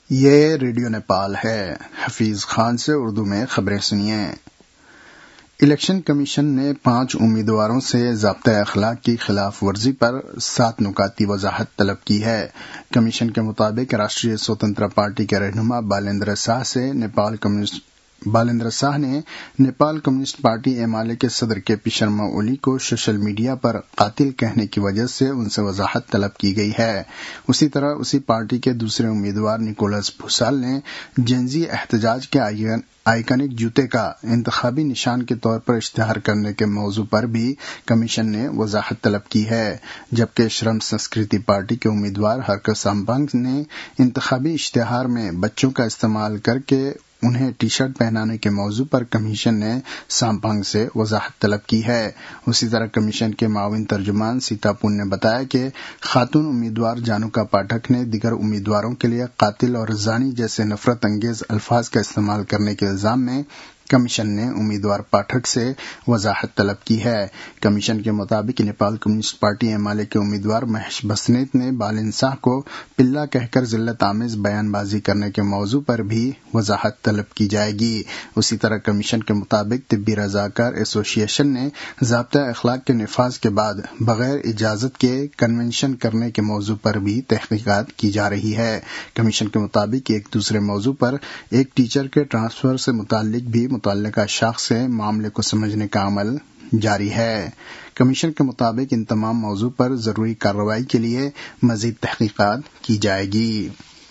یہ ریڈیو نیپال ہے۔ حفیظ خان سے اردو میں خبریں سنیے۔ الیکشن کمیشن نے 5 امیدواروں سے ضابطۂ اخلاق کی خلاف ورزی پر 7 نکات کی وضاحت طلب کی ہے۔ کمیشن کے مطابق راشٹریہ سوتنترا پارٹی کے رہنما بالیندر شاہ نے نیپال کمیونسٹ پارٹی ایمالے کے صدر کے پی شرما اولی کو سوشل میڈیا پر قاتل کہنے کی وجہ سے ان سے وضاحت طلب کی گئی ہے۔ اسی طرح اسی پارٹی کے دوسرے امیدوار نکولس بھوسال نے جنزی احتجاج کے آئیکانک جوتے کا انتخابی نشان کے طور پر اشتہار کرنے کے موضوع پر بھی کمیشن نے وضاحت طلب کی ہے، جبکہ شرم سنسکرتی پارٹی کے امیدوار ہرک سامپنگ نے انتخابی اشتہار میں بچوں کا استعمال کر کے انہیں ٹی شرٹ پہنانے کے موضوع پر کمیشن نے سامپنگ سے وضاحت طلب کی ہے۔ اسی طرح کمیشن کے معاون ترجمان سیتا پون نے بتایا کہ خاتون امیدوار جانوکا پاٹھک نے دیگر امیدواروں کے لیے قاتل اور زانی جیسے نفرت انگیز الفاظ کا استعمال کرنے کے الزام میں کمیشن نے امیدوار پاٹھک سے وضاحت طلب کی ہے۔ کمیشن کے مطابق نیپال کمیونسٹ پارٹی ایمالے کے امیدوار مہیش بسنیت نے بالن شاہ کو پلہ کہہ کر ذلت آمیز بیان بازی کرنے کے موضوع پر بھی وضاحت طلب کی جائے گی۔ اسی طرح کمیشن کے مطابق طبی رضاکار ایسوسی ایشن نے ضابطۂ اخلاق کے نفاذ کے بعد بغیر اجازت کے کنونشن کرنے کے موضوع پر بھی تحقیقات کی جا رہی ہے۔ کمیشن کے مطابق ایک دوسرے موضوع پر ایک ٹیچر کے ٹرانسفر سے متعلق بھی متعلقہ شخص سے معاملے کو سمجھنے کا عمل جاری ہے۔ کمیشن کے مطابق ان تمام موضوع پر ضروری کارروائی کے لیے مزید تحقیقات کی جائے گی۔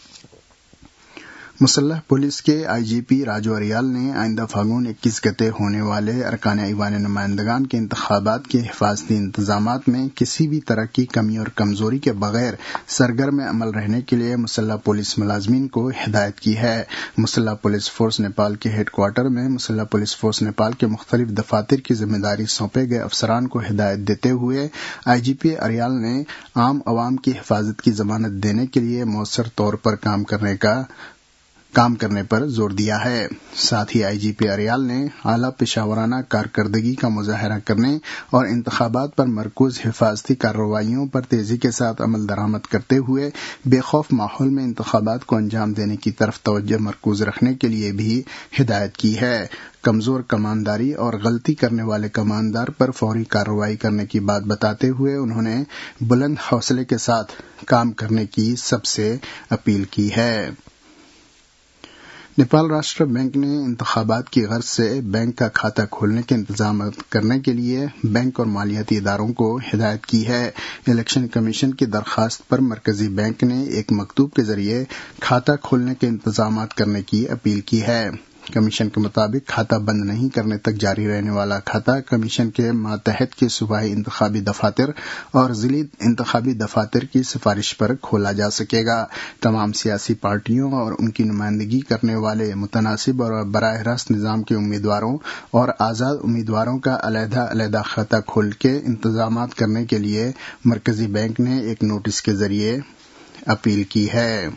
مسلح پولیس کے آئی جی پی راجو اریال نے آئندہ فاگون 21 گتے ہونے والے ارکان ایوان نمائندگان کے انتخابات کے حفاظتی انتظامات میں کسی بھی طرح کی کمی اور کمزوری کے بغیر سرگرم عمل رہنے کے لیے مسلح پولیس ملازمین کو ہدایت کی ہے۔ مسلح پولیس فورس نیپال کے ہیڈ کوارٹر میں مسلح پولیس فورس نیپال کے مختلف دفاتر کی ذمہ داری سونپے گئے افسران کو ہدایت دیتے ہوئے آئی جی پی اریال نے عام عوام کی حفاظت کی ضمانت دینے کے لیے مؤثر طور پر کام کرنے پر زور دیا ہے۔ ساتھ ہی آئی جی پی اریال نے اعلیٰ پیشہ ورانہ کارکردگی کا مظاہرہ کرنے اور انتخابات پر مرکوز حفاظتی کارروائیوں پر تیزی کے ساتھ عمل درآمد کرتے ہوئے بے خوف ماحول میں انتخابات کو انجام دینے کی طرف توجہ مرکوز رکھنے کے لیے بھی ہدایت کی ہے۔ کمزور کمانداری اور غلطی کرنے والے کماندار پر فوری کارروائی کرنے کی بات بتاتے ہوئے انہوں نے بلند حوصلے کے ساتھ کام کرنے کی سب سے اپیل کی ہے۔ نیپال راشٹر بینک نے انتخابات کی غرض سے بینک کا کھاتہ کھولنے کے انتظامات کرنے کے لیے بینک اور مالیاتی اداروں کو ہدایت کی ہے۔ الیکشن کمیشن کی درخواست پر مرکزی بینک نے ایک مکتوب کے ذریعے کھاتہ کھولنے کے انتظامات کرنے کی اپیل کی ہے۔ کمیشن کے مطابق کھاتہ بند نہیں کرنے تک جاری رہنے والا کھاتہ کمیشن کے ماتحت کے صوبائی انتخابی دفاتر اور ضلعی انتخابی دفاتر کی سفارش پر کھولا جا سکے گا۔ تمام سیاسی پارٹیوں اور ان کی نمائندگی کرنے والے متناسب اور براہ راست نظام کے امیدواروں اور آزاد امیدواروں کا علیحدہ علیحدہ کھاتہ کھول کے انتظامات کرنے کے لیے مرکزی بینک نے ایک نوٹس کے ذریعے اپیل کی ہے۔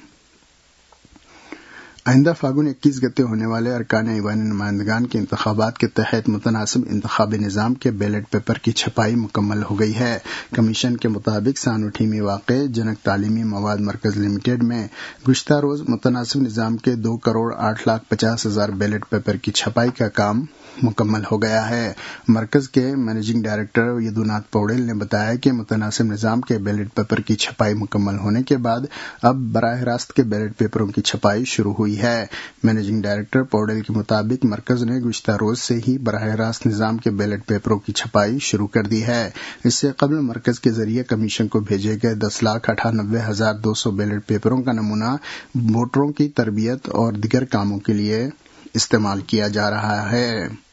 آئندہ فاگون 21 گتے ہونے والے ارکان ایوان نمائندگان کے انتخابات کے تحت متناسب انتخابی نظام کے بیلٹ پیپر کی چھپائی مکمل ہو گئی ہے۔ کمیشن کے مطابق سانوٹھی میں واقع جنک تعلیمی مواد مرکز لمیٹڈ میں گزشتہ روز متناسب نظام کے 2,08,50,000 بیلٹ پیپر کی چھپائی کا کام مکمل ہو گیا ہے۔ مرکز کے مینیجنگ ڈائریکٹر یدوناتھ پوڑیل نے بتایا کہ متناسب نظام کے بیلٹ پیپر کی چھپائی مکمل ہونے کے بعد اب براہ راست کے بیلٹ پیپروں کی چھپائی شروع ہوئی ہے۔ مینیجنگ ڈائریکٹر پوڑیل کے مطابق مرکز نے گزشتہ روز سے ہی براہ راست نظام کے بیلٹ پیپروں کی چھپائی شروع کر دی ہے۔ اس سے قبل مرکز کے ذریعے کمیشن کو بھیجے گئے 10,98,200 بیلٹ پیپروں کا نمونہ ووٹروں کی تربیت اور دیگر کاموں کے لیے استعمال کیا جا رہا ہے۔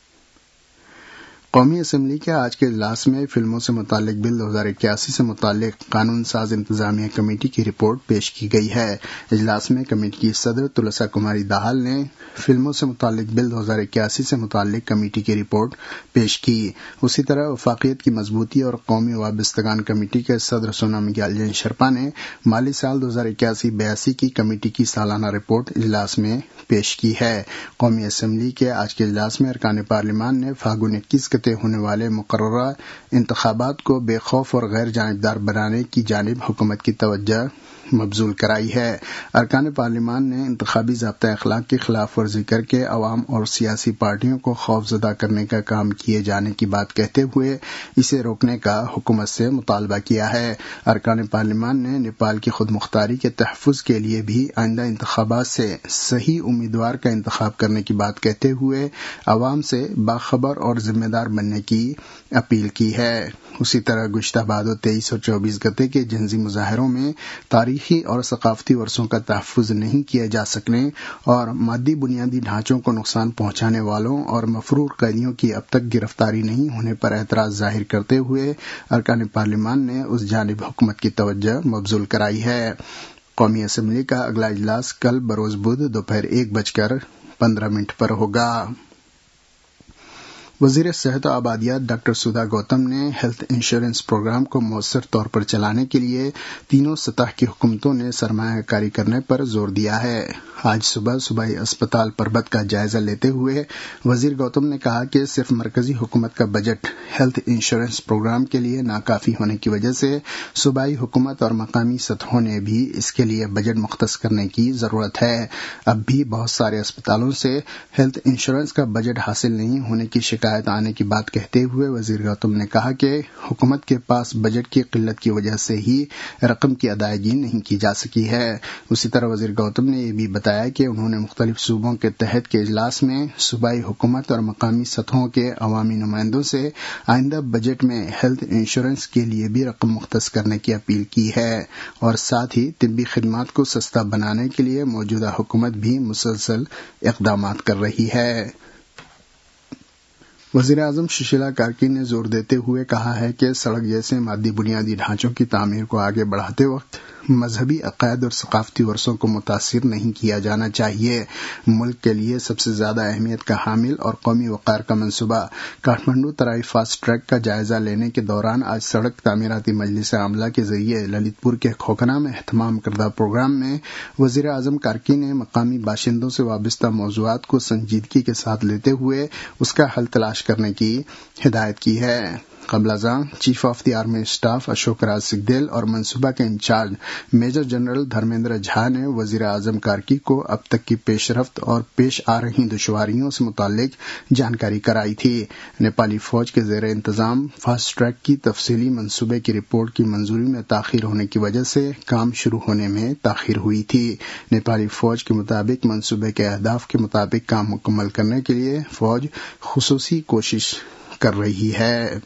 قومی اسمبلی کے آج کے اجلاس میں فلموں سے متعلق بل 2081 سے متعلق قانون ساز انتظامیہ کمیٹی کی رپورٹ پیش کی گئی ہے۔ اجلاس میں کمیٹی کی صدر تلسا کماری داہل نے فلموں سے متعلق بل 2081 سے متعلق کمیٹی کی رپورٹ پیش کی۔ اسی طرح وفاقیت کی مضبوطی اور قومی وابستگان کمیٹی کے صدر سونام گیالجن شرپا نے مالی سال 2081-82 کی کمیٹی کی سالانہ رپورٹ اجلاس میں پیش کی ہے۔ قومی اسمبلی کے آج کے اجلاس میں ارکان پارلیمان نے فاگون 21 طے ہونے والے مقررہ انتخابات کو بے خوف اور غیر جانبدار بنانے کی جانب حکومت کی توجہ مبذول کرائی ہے۔ ارکان پارلیمان نے انتخابی ضابطہ اخلاق کی خلاف ورزی کر کے عوام اور سیاسی پارٹیوں کو خوفزدہ کرنے کا کام کیے جانے کی بات کہتے ہوئے اسے روکنے کا حکومت سے مطالبہ کیا ہے۔ ارکان پارلیمان نے نیپال کی خود مختاری کے تحفظ کے لیے بھی آئندہ انتخابات سے صحیح امیدوار کا انتخاب کرنے کی بات کہتے ہوئے عوام سے باخبر اور ذمہ دار بننے کی اپیل کی ہے۔ اسی طرح گزشتہ بھادو 23 اور 24 گتے کے جنزی مظاہروں میں تاریخی اور ثقافتی ورثوں کا تحفظ نہیں کیا جا سکنے اور مادی بنیادی ڈھانچوں کو نقصان پہنچانے والوں اور مفرور قیدیوں کی اب تک گرفتاری نہیں ہونے پر اعتراض ظاہر کرتے ہوئے ارکان پارلیمان نے اس جانب حکومت کی توجہ مبذول کرائی ہے۔ قومی اسمبلی کا اگلا اجلاس کل بروز بدھ دوپہر 1:15 پر ہوگا۔ وزیر صحت و آبادیات ڈاکٹر سدھا گوتم نے ہیلتھ انشورنس پروگرام کو مؤثر طور پر چلانے کے لیے تینوں سطح کی حکومتوں نے سرمایہ کاری کرنے پر زور دیا ہے۔ آج صبح صوبائی اسپتال پربت کا جائزہ لیتے ہوئے وزیر گوتم نے کہا کہ صرف مرکزی حکومت کا بجٹ ہیلتھ انشورنس پروگرام کے لیے ناکافی ہونے کی وجہ سے صوبائی حکومت اور مقامی سطحوں نے بھی اس کے لیے بجٹ مختص کرنے کی ضرورت ہے۔ اب بھی بہت سارے اسپتالوں سے ہیلتھ انشورنس کا بجٹ حاصل نہیں ہونے کی شکایت آنے کی بات کہتے ہوئے وزیر گوتم نے کہا کہ حکومت کے پاس بجٹ کی قلت کی وجہ سے ہی رقم کی ادائیگی نہیں کی جا سکی ہے۔ اسی طرح وزیر گوتم نے یہ بھی بتایا کہ انہوں نے مختلف صوبوں کے تحت کے اجلاس میں صوبائی حکومت اور مقامی سطحوں کے عوامی نمائندوں سے آئندہ بجٹ میں ہیلتھ انشورنس کے لیے بھی رقم مختص کرنے کی اپیل کی ہے اور ساتھ ہی طبی خدمات کو سستا بنانے کے لیے موجودہ حکومت بھی مسلسل اقدامات کر رہی ہے۔ وزیر اعظم سشیلا کارکی نے زور دیتے ہوئے کہا ہے کہ سڑک جیسے مادی بنیادی ڈھانچوں کی تعمیر کو آگے بڑھاتے وقت مذہبی عقائد اور ثقافتی ورثوں کو متاثر نہیں کیا جانا چاہیے۔ ملک کے لیے سب سے زیادہ اہمیت کا حامل اور قومی وقار کا منصوبہ کاٹھمنڈو ترائی فاسٹ ٹریک کا جائزہ لینے کے دوران آج سڑک تعمیراتی مجلس عاملہ کے ذریعے للت پور کے کھوکھنا میں اہتمام کردہ پروگرام میں وزیر اعظم کارکی نے مقامی باشندوں سے وابستہ موضوعات کو سنجیدگی کے ساتھ لیتے ہوئے اس کا حل تلاش کرنے کی ہدایت کی ہے۔ قبل ازاں chief of the army staff Ashok Raj Sigdel اور منصوبہ کے in charge major general Dharmendra Jha نے وزیر اعظم کارکی کو اب تک کی پیش رفت اور پیش آ رہی دشواریوں سے متعلق جانکاری کرائی تھی۔ نیپالی فوج کے زیر انتظام فاسٹ ٹریک کی تفصیلی منصوبے کی رپورٹ کی منظوری میں تاخیر ہونے کی وجہ سے کام شروع ہونے میں تاخیر ہوئی تھی۔ نیپالی فوج کے مطابق منصوبے کے اہداف کے مطابق کام مکمل کرنے کے لیے فوج خصوصی کوشش کر رہی ہے۔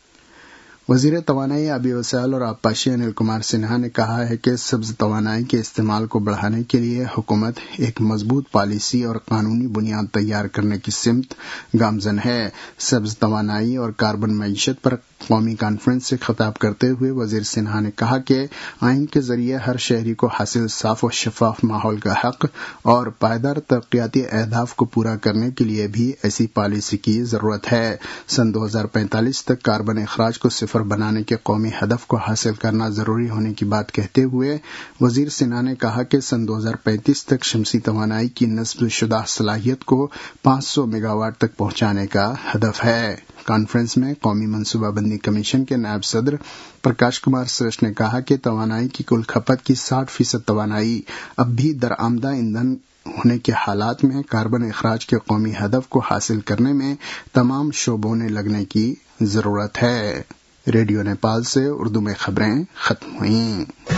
وزیر توانائی آبی وسائل اور آبپاشی انل کمار سنہا نے کہا ہے کہ سبز توانائی کے استعمال کو بڑھانے کے لیے حکومت ایک مضبوط پالیسی اور قانونی بنیاد تیار کرنے کی سمت گامزن ہے۔ سبز توانائی اور کاربن معیشت پر قومی کانفرنس سے خطاب کرتے ہوئے وزیر سنہا نے کہا کہ آئین کے ذریعے ہر شہری کو حاصل صاف و شفاف ماحول کا حق اور پائیدار ترقیاتی اہداف کو پورا کرنے کے لیے بھی ایسی پالیسی کی ضرورت ہے۔ سن 2045 تک کاربن اخراج کو صفر بنانے کے قومی ہدف کو حاصل کرنا ضروری ہونے کی بات کہتے ہوئے وزیر سنہا نے کہا کہ سن 2035 تک شمسی توانائی کی نصب شدہ صلاحیت کو 500 میگا واٹ تک پہنچانے کا ہدف ہے۔ کانفرنس میں قومی منصوبہ بندی کمیشن کے نائب صدر پرکاش کمار سرش نے کہا کہ توانائی کی کل کھپت کی 60% توانائی اب بھی درآمدہ ایندھن ہونے کے حالات میں کاربن اخراج کے قومی ہدف کو حاصل کرنے میں تمام شعبوں نے لگنے کی ضرورت ہے۔ ریڈیو نیپال سے اردو میں خبریں ختم ہوئیں۔